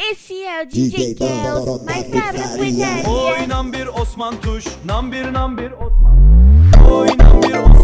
SEO DJ Kills, my favorite with that. Oy nam bir Osman Tuş, nam bir Osman. Oy nam bir Osman.